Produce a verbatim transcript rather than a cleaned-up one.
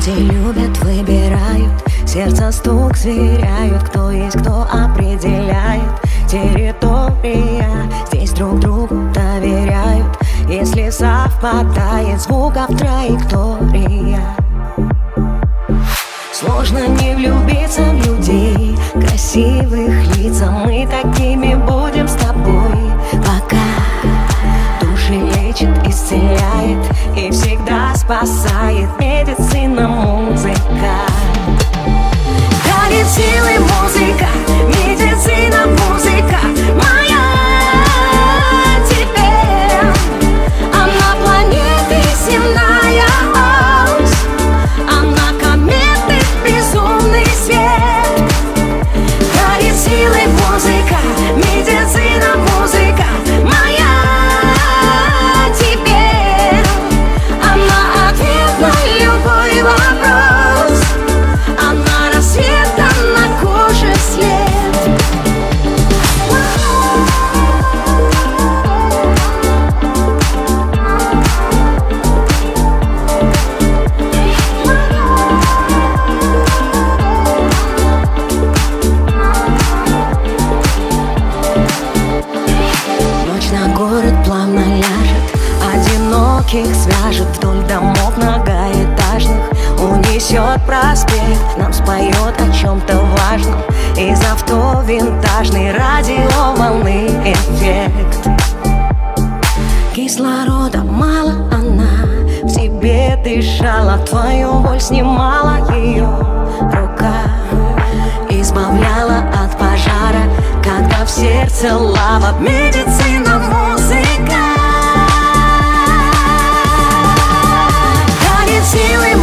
Люди любят, выбирают, сердце стук сверяют. Кто есть, кто определяет территория. Здесь друг другу доверяют, если совпадает звуков траектория. Сложно не влюбиться в людей, красивых лицам. Мы такими будем с тобой, пока души лечит, исцеляет и всегда спасает медицина, музыка. Дарит силы музыка, медицина, музыка моя теперь. Она планеты земная ось, она кометы, безумный свет. Дарит силы музыка, медицина, музыка моя теперь. Она ответ на любой вопрос, она рассвет, на коже след. Ночь на город плавно ляжет, одиноких свяжет. Вдоль домов многоэтажных унесет проспект, нам споет о чем-то важном. Из авто винтажный радиоволны эффект. Кислорода мало, она в себе дышала, твою боль снимала ее рука, избавляла от пожара, когда в сердце лава. Медицина, музыка дарит силы